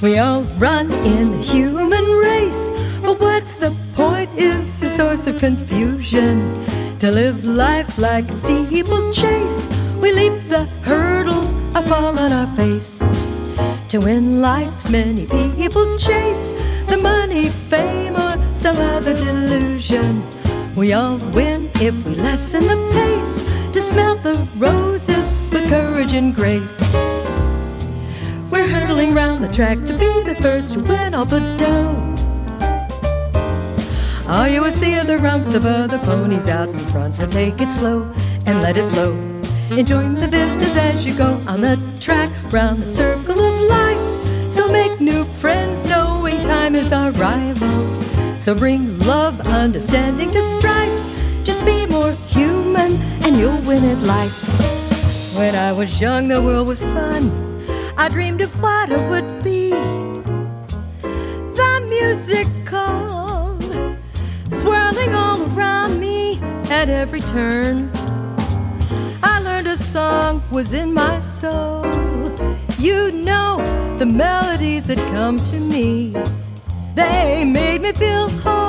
We all run in the human race, but what's the point is the source of confusion. To live life like a steeplechase, we leap the hurdles that fall on our face. To win life, many people chase the money, fame, or some other delusion. We all win if we lessen the pace, to smell the roses with courage and grace. We're hurtling round the track to be the first to win all the dough. All you will see are the rumps of other ponies out in front, so take it slow and let it flow. Enjoying the vistas as you go on the track round the circle of life. So make new friends knowing time is our rival. So bring love, understanding to strife. Just be more human and you'll win at life. When I was young the world was fun. I dreamed of what it would be. The music called, swirling all around me at every turn. I learned a song was in my soul. You know the melodies that come to me, they made me feel whole.